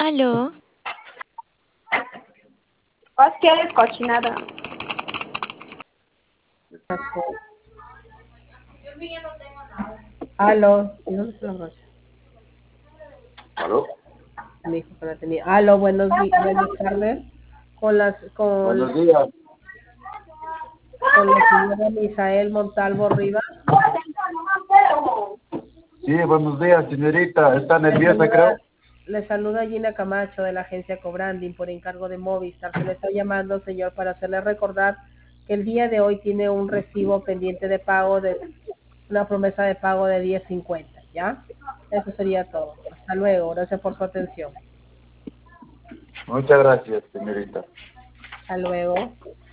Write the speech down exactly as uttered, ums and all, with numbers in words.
Aló. Hostia, eres cochinada. Aló. ¿Y dónde está la brocha? ¿Aló? Me dijo que la tenía. Aló, buenos di- buenas tardes. Con las con, Buenos días. con la señora Misael Montalvo Rivas. Sí, buenos días, señorita. Está Le nerviosa, saluda, creo. le saluda Gina Camacho de la agencia Cobranding por encargo de Movistar. Se le está llamando, señor, para hacerle recordar que el día de hoy tiene un recibo pendiente de pago de una promesa de pago de diez cincuenta, ¿ya? Eso sería todo. Hasta luego. Gracias por su atención. Muchas gracias, señorita. Hasta luego.